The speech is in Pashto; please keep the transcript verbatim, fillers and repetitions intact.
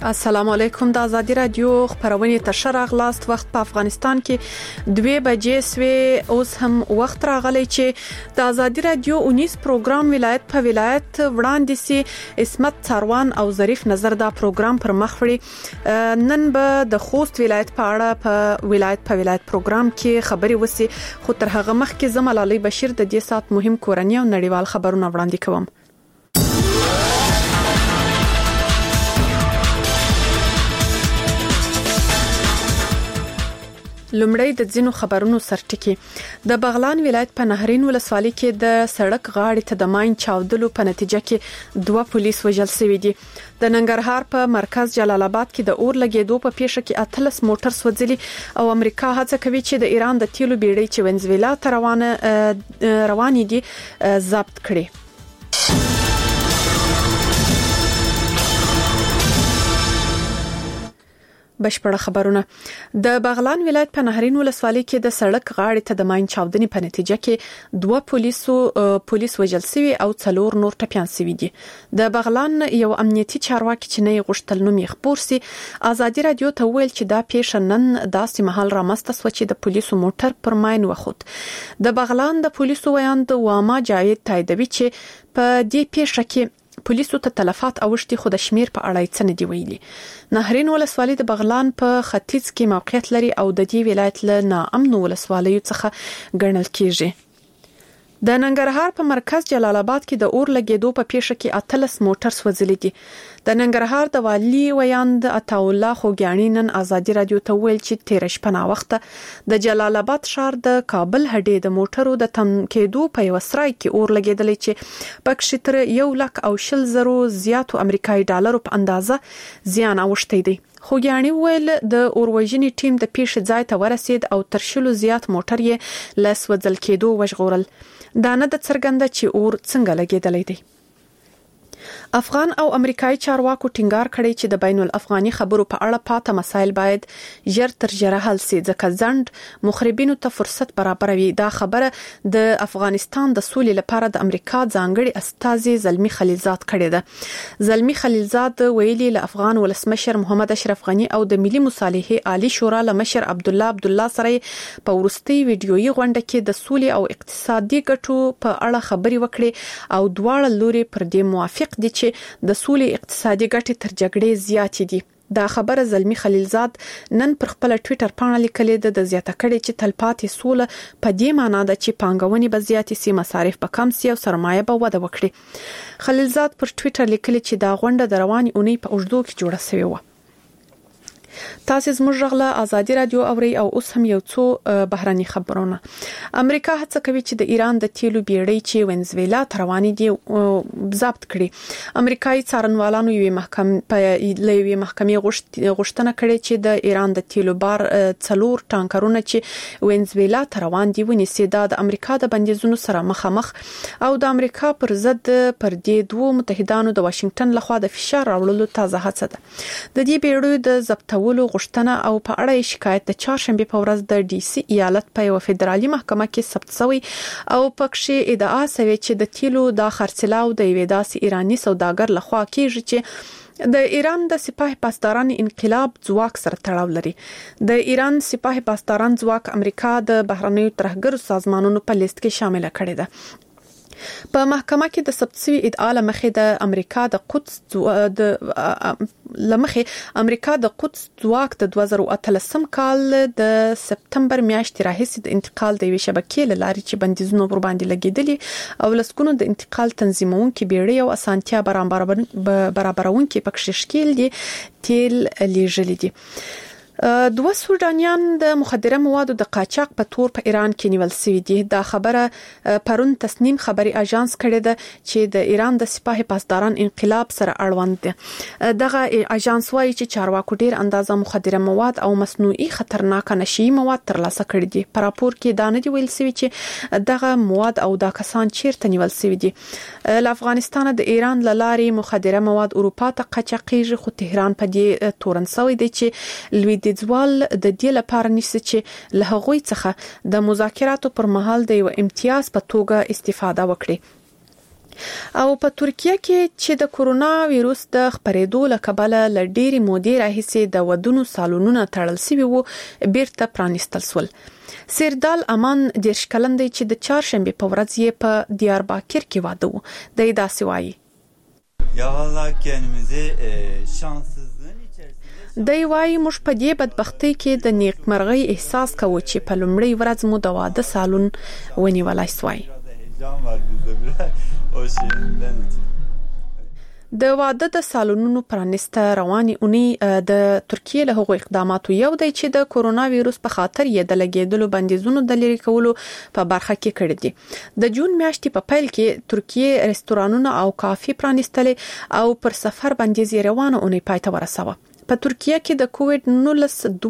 السلام علیکم. د آزادی رادیو خبرونه تر راغلاست. وخت په افغانستان کې دوه بجې سوي. اوس هم وخت راغلی چې د آزادی رادیو اونیس پروګرام ولایت په ولایت وړاندې سي اسمت څاروان او ظریف نظر دا پروګرام پر مخ وړي. نن به د خوست ولایت په اړه په ولایت په ولایت پروګرام کې خبري وسی. خو تر هغه مخکې زملالي بشیر د دې سات مهم کورنی او نړیوال خبرونه وړاندې کوم. لومړی د ځینو خبرونو سرټکی. د بغلان ولایت په نهرین ولسوالۍ کې د سړک غاړې ته د ماین چاودلو په نتیجه کې دوه پولیس وژل شوي دي. د ننګرهار په مرکز جلال آباد کې د اور لګیدو په پیښه کې اتلس موټر سوځلي او امریکا هڅه کوي چې د ایران د تیلو بیړۍ چې ونزویلا ته روانه روانې دي ضبط کړي. بشپړه خبرونه. د بغلان ولایت په نهرین ولسوالۍ کې د سړک غاړې ته د ماین چاودنې په نتیجه کې دوه پولیسو پولیس وژل شوي او څلور نور ټپيان شوي دي. د بغلان یو امنیتي چارواکي چې نه غوښتل نوم یې خبر سي آزادی رادیو ته ویل چې دا پیښه نن داسې محل رامسته شو چې د پولیسو موټر پر ماین وخوت. د بغلان د پولیسو ویاند واما جاوید تاییدوي چې په دې پیښه کې پولیسو ته تلفات اوښتي خو د شمیر په اړه څه نه دی ویلي. نهرین ولسوالۍ د بغلان په ختیځ کې موقعیت لري او د دې ولایت له ناامن ولسوالیو څخه ګڼل کیږي. د ننګرهار په مرکز جلال آباد کې د اور لګیدو په پیښه کې اتلس موټر سوځلي دي. د ننګرهار د والی ویاند عطاالله خوګیانی نن آزادی رادیو ته ویل چې تیر شپه نا وخته د جلال آباد ښار د کابل هډې د موټرو د تم کېدو په یو سرای کې اور لګیدلی چې پکښ تر یو لک او شل زرو زیاتو امریکایي ډالرو په اندازه زیان اوښتی دی. خوګیانی ویل د اوروژنې ټیم د پیښې ځای ته ورسید او تر شلو زیات موټر یې له سوځل کېدو وژغورل. دا نه د څرګنده چې اور څنګه لګیدلی دی. افغان او امریکایي چارواکو ټینګار کړی چې د بین الافغاني خبرو په اړه پاته مسایل باید ژر تر ژره حل شي ځکه ځند مخربینو ته فرصت برابروي. دا خبره د افغانستان د سولې لپاره د امریکا ځانګړي استازي زلمی خلیلزاد کړی ده. زلمی خلیلزاد ویلي له افغان ولسمشر محمد اشرف غنی او د ملي مصالحې عالی شورا له مشر عبد الله عبد الله سره په ورستي ویډیويي غونډه کې د سولې او اقتصادي ګټو په اړه خبري وکړي او دواړه لوري پر دې موافق دي چې د سولې اقتصادي ګټې تر جګړې زیاتې دي. دا خبره زلمی خلیلزاد نن پر خپل ټوئیټر باندې لیکلې ده. د زیاته کړي چې تلپاتې سوله په دې معنی ده چې پانګونې به زیاتې سي، مصارف به کم سي او سرمایه به وده وکړي. خلیلزاد پر ټوئیټر لیکلي چې دا غونډه د رواني اونۍ په اوږدو کې جوړه شوې و. تاسو زموږ غلا آزادی رادیو اوري او اوس هم یو څو بهراني خبرونه. امریکا هڅه کوي چې د ایران د تیلو بیړۍ چې ونزویلا ته روانې دي ضبط کړي. امریکایي څارنوالانو یوې محکمې په لوی محکمې غوښتنه کړې چې د ایران د تیلو بار څلور ټانکرونه چې ونزویلا ته روان دي ونیسي. دا د امریکا د بندیزونو سره مخامخ او د امریکا پر ضد پر دې دوه متحدانو د واشنگټن لخوا د فشار راوړلو تازه هڅه ده. د دې بیړۍ د ضبط ولو غوښتنه او په اړه شکایت د چهارشنبه په ورځ د ډي سي ایالت په یو فدرالي محکمه کې ثبت شوی او پکې ادعا شوی چې د تیلو د خرڅلاو د یوې داسې ایرانی سوداګر لخوا کیږي چې د ایران د سپاه پاسداران انقلاب ځواک سره تړاو لري. د ایران سپاه پاسداران ځواک امریکا د بهرنیو ترهګرو سازمانونو په لیست کې شامل کړي ده. په محکمه کې د ثبت شوی ادعا لمخې د امریکا د قدس د لمخې امریکا د قدس ځواک د دوه زره اتلسم کال د سپتمبر میاشتې راهیسې د انتقال د وی شبکې لاري چې بندیزونه ور باندې لګیدلي او لسکونو د انتقال تنظیمونکو بیړۍ او اسانتیا برابرونکو پکښ شکیل دي تیل لیږلي دي. دوه سودانیان د مخدره موادو د قاچاق په تور په ایران کې نیول شوي دي. دا خبره پرون تسنیم خبري اژانس کړی ده چې د ایران د سپاه پاسداران انقلاب سره اړوند دي. دغه اژانس وايي چې چارواکو ډیر اندازه مخدره مواد او مصنوعي خطرناک نشي مواد ترلاسه کړي دي. په راپور کې دا نه دی ویل شوی چې دغه مواد او دا کسان چیرته نیول شوي دي. له افغانستان د ایران لاري مخدره مواد اروپا ته قاچاقېږي خو تهران په دې تورن شوی دی چې لوی ځوال د دې لپاره نشي چې له هغوی څخه د مذاکراتو پر مهال د یو امتیاز په توګه استفاده وکړي. او په ترکیه کې چې د کورونا وایروس د خپرېدو لکبله لډيري مودې راهیسې د ودونو سالونونه تړل شوي وو بیرته پرانیستل سول. سیردال امان دیرش کلن دی چې د چهارشنبه په ورځ یې په دیارباکر کې واده وو. د داسې وایي یا والله kendimizi şanssızlığın içerisinde دی وایي موږ په دې بدبختی کې د نیکمرغۍ احساس کوو چې په لومړی ورځ مو د واده سالون ونیولای سوای. heyecan var bizde biraz o şeyinden ötürü. د واده د سالونونو پرانسته رواني اونۍ د ترکیه له هغو اقداماتو یو دی چې د کورونا وایروس په خاطر یې د لګیدلو بندیزونو د لری کولو په برخه کې کړی دي. د جون میاشتې په پیل کې ترکیه رستورانونه او کافي پرانستل او پر سفر بندیز روانه اونۍ پای ته ورسوه. په ترکیه کې د کووډ نولس